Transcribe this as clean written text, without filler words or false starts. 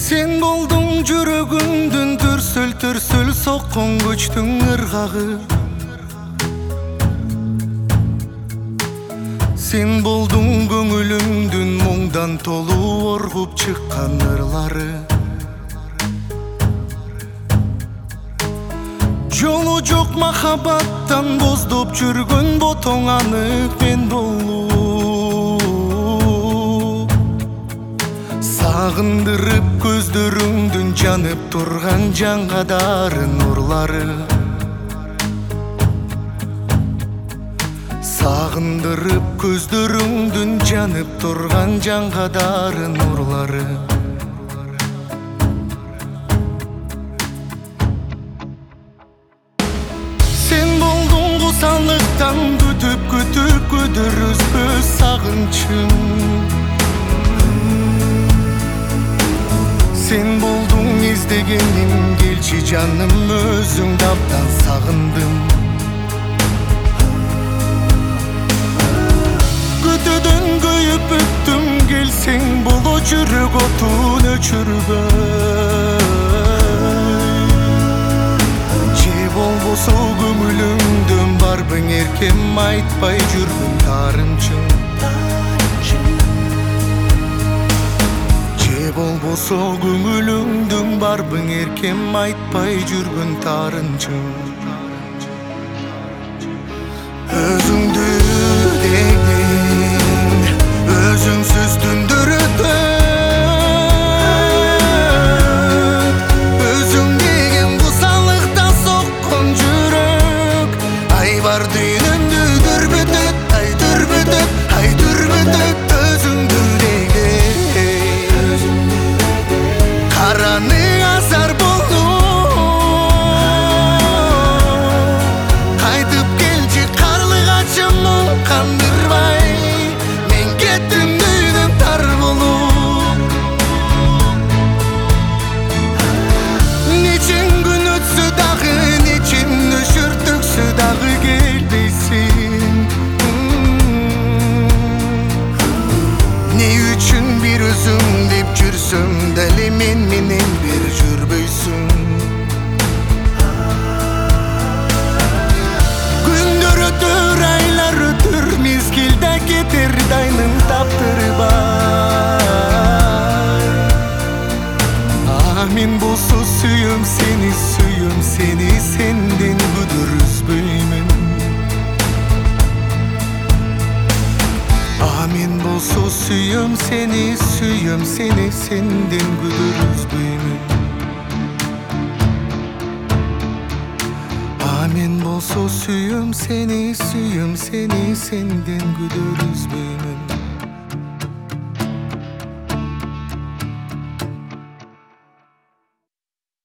Sen boldun жүрөгүмдүн түрсүл соккон көчтүң ыргагы. Sen boldun көңүлүмдүн муңдан толуу оргуп чыккан ырлары. Жолу жок махабаттан боздоп жүргөн ботоң анык мен болуу. Сагындырып көздөрүңдүн жанып турган жанга дары нурлары. Сагындырып көздөрүңдүн жанып турган жанга дары нурлары. Sen болдуң кусалыктан күтүп көдөрүзбөз сагынчым. Sen болдуң издегеним, келчи жаным, өзүңдү абдан сагындым. Көтөдөн көйүп бүттүм, келсең боло жүрөк отун өчүрбөй. Же болбосо көңүлүмдөн барбың эркем, айтпай жүргүн тарымчым. Же болбосо көңүлүмдөн барбың эркем, айтпай жүргүн тарымчым. Өзүңдү дегден, өзүңсүз түндөр өтөт. Өзүң деген кусалыкта соккон жүрөк. Ай бар дүйнөмдү дүрбүтөт, ай дүрбүтөт, ай дүрбүтөт. Өзүңдү дегден, караны азар болду. Кайтып келчи карлыгачым, кандырбай. Мен кеттим дүйнөм тар болуп. Нечин күн өтсө дагы, нечин өшүр төксө дагы келбейсиң. Не үчүн бир өзүң деп жүрсөм дали мен менен бир жүрбөйсүң. Күндөр өтөр, айлар өтөр, мезгилде кетер дайным таптырбай. Мен болсо сүйөм сени, сенден күдөр үзбөймүн. Мен болсо сүйөм сени, сенден күдөр үзбөймүн. Мен болсо сүйөм сени, сенден күдөр үзбөймүн.